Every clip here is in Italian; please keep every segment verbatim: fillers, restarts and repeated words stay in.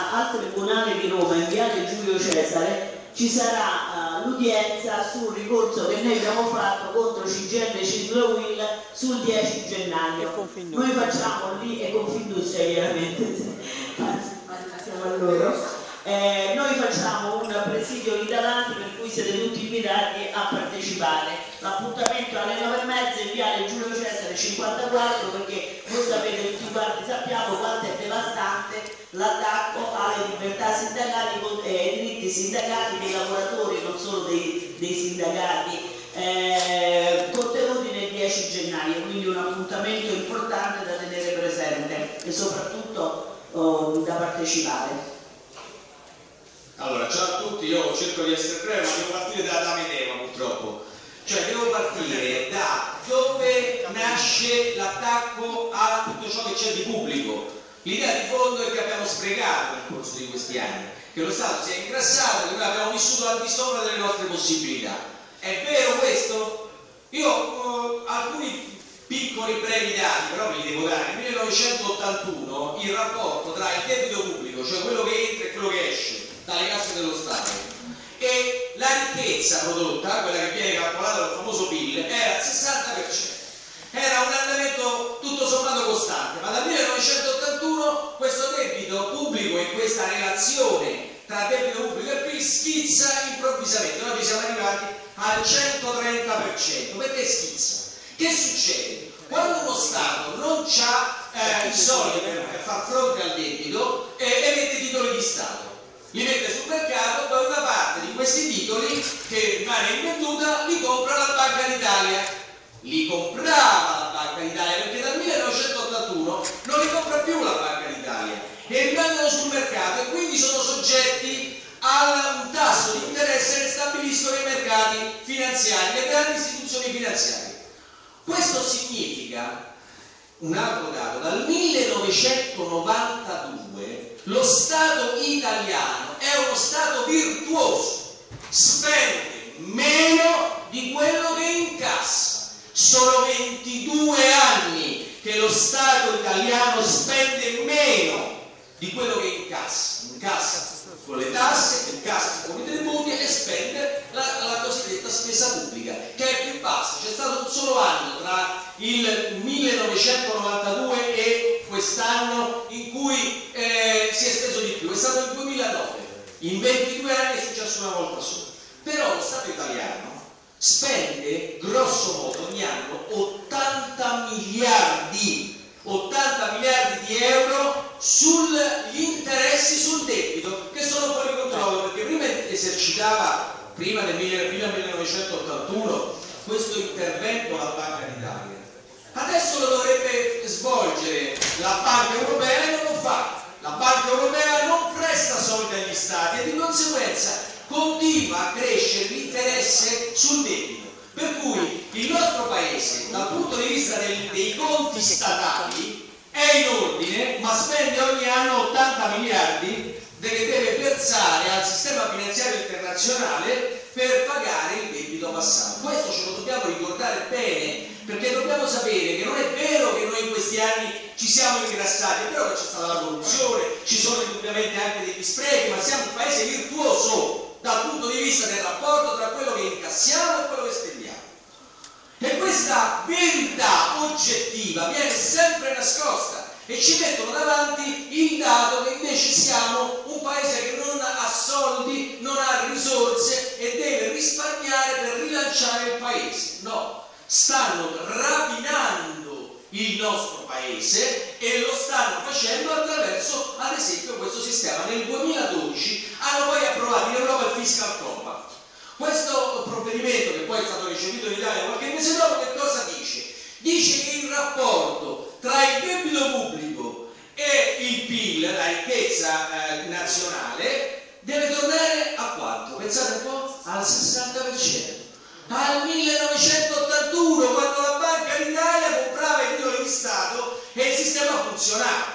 al Tribunale di Roma in Viale Giulio Cesare ci sarà uh, l'udienza sul ricorso che noi abbiamo fatto contro C G I L, Cislo e U I L sul dieci gennaio. Noi facciamo lì, e Confindustria chiaramente, anzi siamo a loro. Eh, noi facciamo un presidio lì davanti, per cui siete tutti invitati a partecipare. L'appuntamento alle nove e mezza in Viale Giulio Cesare cinquantaquattro, perché voi sapete, tutti quanti sappiamo quanto è devastante l'attacco alle libertà sindacali e ai diritti sindacali dei lavoratori, non solo dei, dei sindacati, eh, contenuti nel dieci gennaio, quindi un appuntamento importante da tenere presente e soprattutto oh, da partecipare. Allora, ciao a tutti, io cerco di essere breve, ma devo partire da Adamo ed Eva purtroppo. Cioè devo partire da dove nasce l'attacco a tutto ciò che c'è di pubblico. L'idea di fondo è che abbiamo sprecato nel corso di questi anni, che lo Stato si è ingrassato, che noi abbiamo vissuto al di sopra delle nostre possibilità. È vero questo? Io ho alcuni piccoli brevi dati, però ve li devo dare. Nel millenovecentottantuno il rapporto tra il debito pubblico, cioè quello che entra e quello che esce dalle casse dello Stato, e la ricchezza prodotta, quella che viene calcolata dal famoso P I L, era il sessanta per cento. Era un andamento tutto sommato costante, ma dal millenovecentottantuno questo debito pubblico e questa relazione tra debito pubblico e P I L schizza improvvisamente. Noi siamo arrivati al centotrenta per cento. Perché schizza? Che succede? Quando uno Stato non ha eh, i soldi per, per far fronte al debito, eh, emette titoli di Stato, li mette sul mercato, poi una parte di questi titoli che rimane invenduta li compra la Banca d'Italia. Li comprava la Banca d'Italia perché dal millenovecentottantuno non li compra più la Banca d'Italia e rimangono sul mercato, e quindi sono soggetti a un tasso di interesse che stabiliscono i mercati finanziari, le grandi istituzioni finanziarie. Questo significa un altro dato: dal millenovecentonovantadue lo Stato italiano è uno Stato virtuoso, spende meno di quello che incassa. Sono ventidue anni che lo Stato italiano spende meno di quello che incassa. Incassa con le tasse, incassa con i tributi e spende la, la cosiddetta spesa pubblica, che è più bassa. C'è stato un solo anno tra il millenovecentonovantadue e quest'anno in cui eh, si è speso di più, è stato il duemilanove. In ventidue anni è successo una volta sola. Però lo Stato italiano spende grosso modo ogni anno ottanta miliardi di euro sugli interessi sul debito, che sono fuori controllo, perché prima esercitava, prima del millenovecentottantuno, questo intervento la Banca d'Italia. Adesso lo dovrebbe svolgere la Banca Europea e non lo fa. La Banca Europea non presta soldi agli Stati e di conseguenza continua a crescere l'interesse sul debito. Per cui il nostro Paese, dal punto di vista del, dei conti statali, è in ordine, ma spende ogni anno ottanta miliardi che deve versare al sistema finanziario internazionale per pagare il debito passato. Questo ce lo dobbiamo ricordare bene, perché dobbiamo sapere che non è vero che noi in questi anni ci siamo ingrassati, è vero che c'è stata la corruzione, ci sono indubbiamente anche degli sprechi, ma siamo un paese virtuoso dal punto di vista del rapporto tra quello che incassiamo e quello che spendiamo. E questa verità oggettiva viene sempre nascosta e ci mettono davanti il dato che invece siamo un paese che non ha soldi, non ha risorse e deve risparmiare per rilanciare il paese. No, stanno rapinando il nostro paese e lo stanno facendo attraverso, ad esempio, questo sistema. Nel duemiladodici hanno poi approvato in Europa il Fiscal Compact. Questo provvedimento, che poi è stato ricevuto in Italia qualche mese dopo, che cosa dice? Dice che il rapporto tra il debito pubblico e il P I L, la ricchezza eh, nazionale, deve tornare a quanto? Pensate un po'? Al sessanta per cento. Al millenovecentottantuno, quando la Banca d'Italia comprava i titoli di Stato e il sistema funzionava.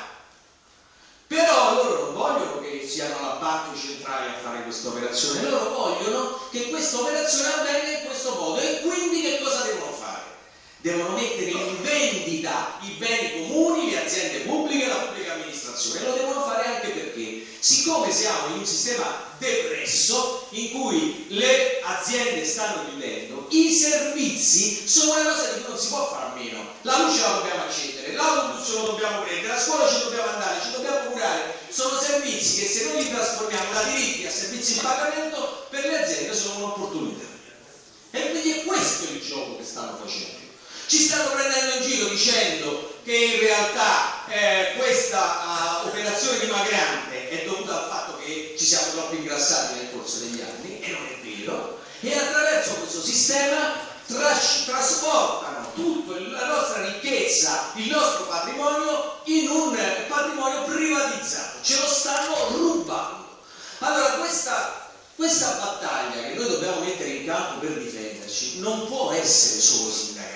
Però loro non vogliono che siano la banca centrale a fare questa operazione, loro vogliono che questa operazione avvenga in questo modo. E quindi che cosa devono fare? Devono mettere in vendita i beni comuni, le aziende pubbliche e la pubblica amministrazione. E lo devono fare anche perché Siccome siamo in un sistema depresso in cui le aziende stanno chiudendo, i servizi sono una cosa di cui non si può fare a meno. La luce la dobbiamo accendere, l'autobus lo dobbiamo prendere, a scuola ci dobbiamo andare, ci dobbiamo curare. Sono servizi che se noi li trasformiamo da diritti a servizi in pagamento, per le aziende sono un'opportunità. E quindi è questo il gioco che stanno facendo. Ci stanno prendendo in giro dicendo che in realtà eh, questa uh, operazione dimagrante è dovuta al fatto che ci siamo troppo ingrassati nel corso degli anni, e non è vero, e attraverso questo sistema tras trasportano tutta la nostra ricchezza, il nostro patrimonio in un patrimonio privatizzato, ce lo stanno rubando. Allora questa, questa battaglia che noi dobbiamo mettere in campo per difenderci non può essere solo sindacale.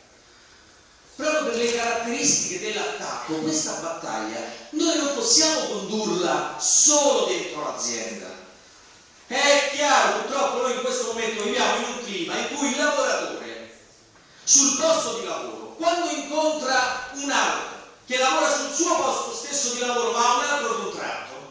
Proprio per le caratteristiche dell'attacco, questa battaglia noi non possiamo condurla solo dentro l'azienda. È chiaro, purtroppo noi in questo momento viviamo in un clima in cui il lavoratore sul posto di lavoro, quando incontra un altro che lavora sul suo posto stesso di lavoro ma ha un altro contratto,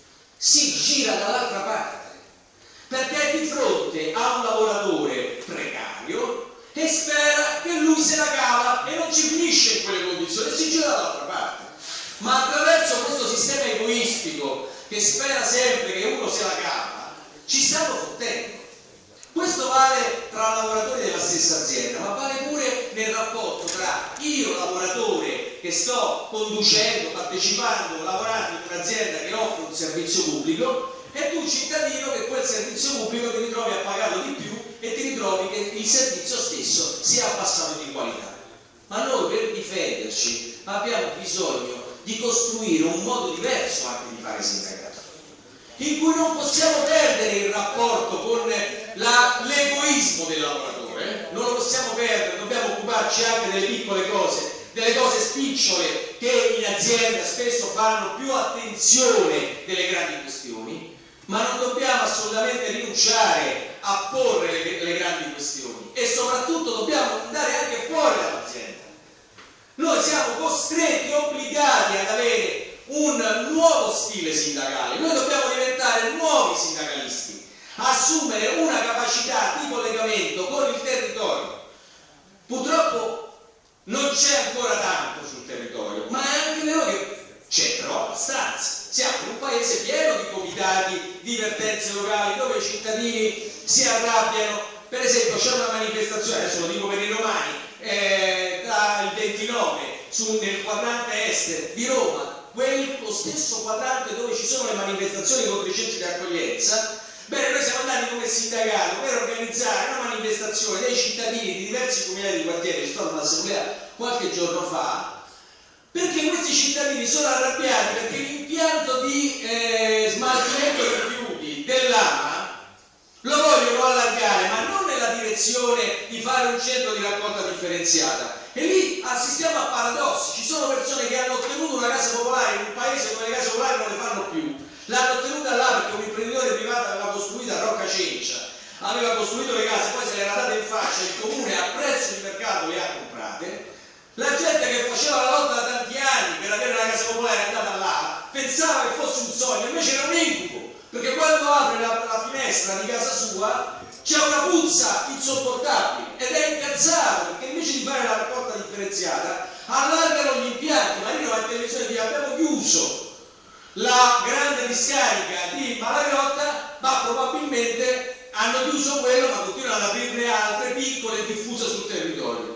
si gira dall'altra parte, perché è di fronte a un lavoratore precario e spera che lui se la cava e non ci finisce in quelle condizioni e si gira dall'altra parte. Ma attraverso questo sistema egoistico che spera sempre che uno se la cava, ci stanno fottendo. Questo vale tra lavoratori della stessa azienda, ma vale pure nel rapporto tra io lavoratore che sto conducendo, partecipando, lavorando in un'azienda che offre un servizio pubblico, e tu cittadino che quel servizio pubblico ti ritrovi a pagarlo di più e ti ritrovi che il servizio stesso sia abbassato di qualità. Ma noi per difenderci abbiamo bisogno di costruire un modo diverso anche di fare sindacato, in cui non possiamo perdere il rapporto con l'egoismo del lavoratore, non lo possiamo perdere, dobbiamo occuparci anche delle piccole cose, delle cose spicciole che in azienda spesso fanno più attenzione delle grandi questioni, ma non dobbiamo assolutamente rinunciare a porre le, le grandi questioni, e soprattutto dobbiamo andare anche fuori dall'azienda. Noi siamo costretti, obbligati ad avere un nuovo stile sindacale, noi dobbiamo diventare nuovi sindacalisti, assumere una capacità di collegamento con il territorio. Purtroppo non c'è ancora tanto sul territorio, ma è anche vero che c'è però abbastanza. Siamo in un paese pieno di comitati, di vertenze locali, dove i cittadini si arrabbiano. Per esempio c'è una manifestazione, adesso lo dico per i romani, eh, tra il ventinove su, nel quadrante est di Roma, quello stesso quadrante dove ci sono le manifestazioni contro i centri di accoglienza. Bene, noi siamo andati come sindacato per organizzare una manifestazione dei cittadini di diversi comitati di quartiere, c'è stata un'assemblea qualche giorno fa, perché questi cittadini sono arrabbiati perché l'impianto di eh, smaltimento dei rifiuti dell'AMA lo vogliono allargare, ma non nella direzione di fare un centro di raccolta differenziata. E lì assistiamo a paradossi. Ci sono persone che hanno ottenuto una casa popolare in un paese dove le case popolari non le fanno più, l'hanno ottenuta là perché un imprenditore privato aveva costruito a Rocca Cencia, aveva costruito le case, poi se le era date in faccia, il comune a prezzo di mercato le ha comprate. La gente che faceva la lotta da tanti anni per avere una casa popolare è andata là, pensava che fosse un sogno, invece era un incubo, perché quando apre la, la finestra di casa sua c'è una puzza insopportabile ed è incazzato perché invece di fare la raccolta differenziata allargano gli impianti. Marino va in televisione e dice: abbiamo chiuso la grande discarica di Malagrotta, ma probabilmente hanno chiuso quello, ma continuano ad aprirne altre piccole e diffuse sul territorio.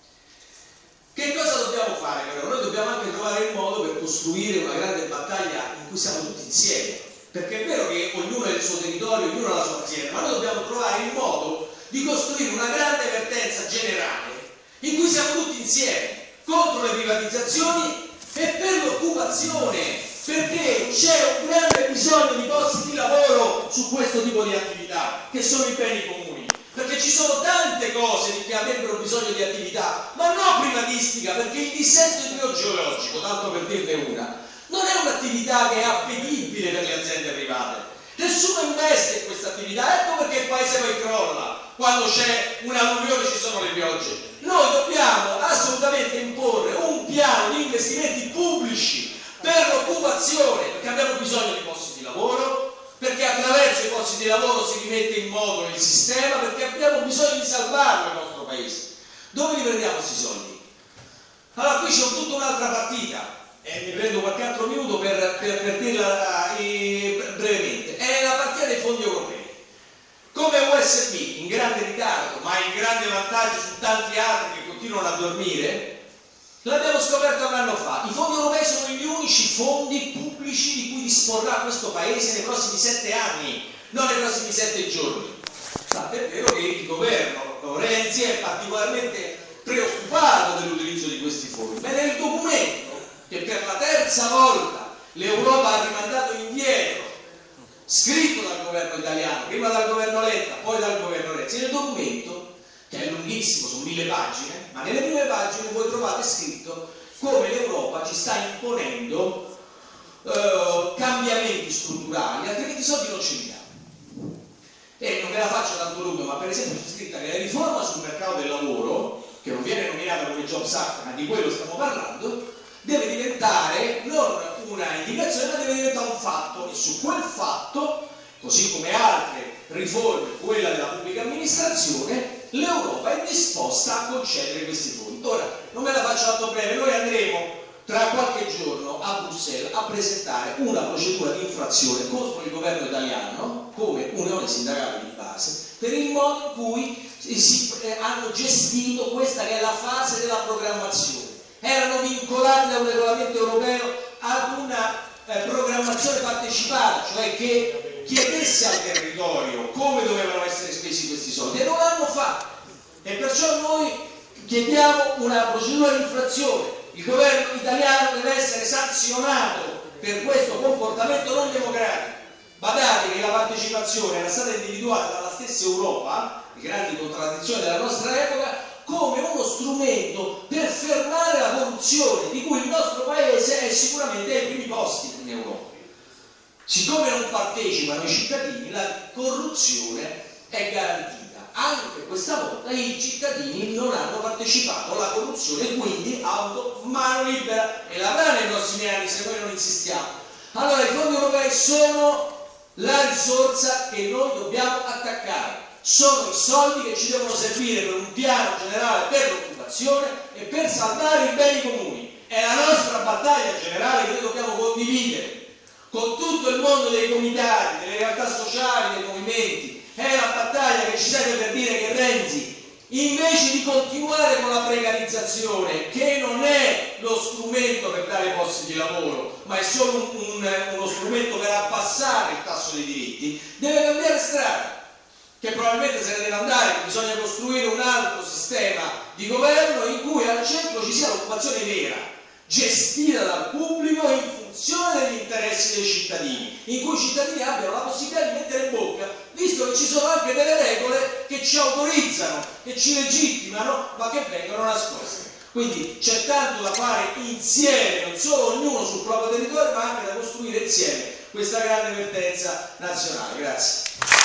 Che cosa dobbiamo fare però? Noi dobbiamo anche trovare il modo per costruire una grande battaglia in cui siamo tutti insieme, perché è vero che ognuno ha il suo territorio, ognuno ha la sua azienda, ma noi dobbiamo trovare il modo di costruire una grande vertenza generale in cui siamo tutti insieme contro le privatizzazioni e per l'occupazione, perché c'è un grande bisogno di posti di lavoro su questo tipo di attività che sono i beni comuni, perché ci sono tante cose che avrebbero bisogno di attività, ma non privatistica, perché il dissesto idrogeologico, tanto per dirne una, non è un'attività che è appetibile per le aziende private. Nessuno investe in questa attività, ecco perché il paese poi crolla quando c'è un'alluvione e ci sono le piogge. Noi dobbiamo assolutamente imporre un piano di investimenti pubblici per l'occupazione, perché abbiamo bisogno di posti di lavoro si rimette in moto il sistema, perché abbiamo bisogno di salvarlo il nostro paese. Dove li prendiamo questi soldi? Allora qui c'è tutta un'altra partita, e mi prendo qualche altro minuto per, per, per dirla eh, brevemente. È la partita dei fondi europei. Come U S B, in grande ritardo, ma in grande vantaggio su tanti altri che continuano a dormire, l'abbiamo scoperto un anno fa. I fondi europei sono gli unici fondi pubblici di cui disporrà questo paese nei prossimi sette anni, non nei prossimi sette giorni. Tant'è vero che il governo Renzi è particolarmente preoccupato dell'utilizzo di questi fondi. Ma nel documento che per la terza volta l'Europa ha rimandato indietro, scritto dal governo italiano, prima dal governo Letta, poi dal governo Renzi, nel documento, che è lunghissimo, sono mille pagine, ma nelle prime pagine voi trovate scritto come l'Europa ci sta imponendo eh, cambiamenti strutturali, altrimenti i soldi non ce li diamo. E non ve la faccio tanto lungo, ma per esempio c'è scritta che la riforma sul mercato del lavoro, che non viene nominata come Jobs Act, ma di quello stiamo parlando, deve diventare non una indicazione, ma deve diventare un fatto, e su quel fatto, così come altre riforme, quella della pubblica amministrazione, l'Europa è disposta a concedere questi fondi. Ora, non me la faccio tanto breve, noi andremo tra qualche giorno a Bruxelles a presentare una procedura di infrazione contro il governo italiano, come unione sindacale di base, per il modo in cui si eh, hanno gestito questa che è la fase della programmazione. Erano vincolati da un regolamento europeo ad una eh, programmazione partecipata, cioè che chiedesse al territorio come dovevano essere spesi questi soldi, e non l'hanno fatto, e perciò noi chiediamo una procedura di infrazione. Il governo italiano deve essere sanzionato per questo comportamento non democratico. Badate che la partecipazione era stata individuata dalla stessa Europa, le grandi contraddizioni della nostra epoca, come uno strumento per fermare la corruzione, di cui il nostro paese è sicuramente ai primi posti in Europa. Siccome non partecipano i cittadini, la corruzione è garantita. Anche questa volta i cittadini non hanno partecipato alla corruzione, quindi ha avuto mano libera, e l'avrà nei prossimi anni se noi non insistiamo. Allora i fondi europei sono la risorsa che noi dobbiamo attaccare. Sono i soldi che ci devono servire per un piano generale per l'occupazione e per salvare i beni comuni. È la nostra battaglia generale che noi dobbiamo condividere con tutto il mondo dei comitati, delle realtà sociali, dei movimenti. È la battaglia che ci serve per dire che Renzi, invece di continuare con la precarizzazione, che non è lo strumento per dare posti di lavoro, ma è solo un, un, uno strumento per abbassare il tasso dei diritti, deve cambiare strada. Che probabilmente se ne deve andare, che bisogna costruire un altro sistema di governo in cui al centro ci sia l'occupazione vera, gestita dal pubblico in funzione degli interessi dei cittadini, in cui i cittadini abbiano la possibilità di mettere in bocca, visto che ci sono anche delle regole che ci autorizzano, che ci legittimano, ma che vengono nascoste. Quindi c'è tanto da fare insieme, non solo ognuno sul proprio territorio, ma anche da costruire insieme questa grande vertenza nazionale. Grazie.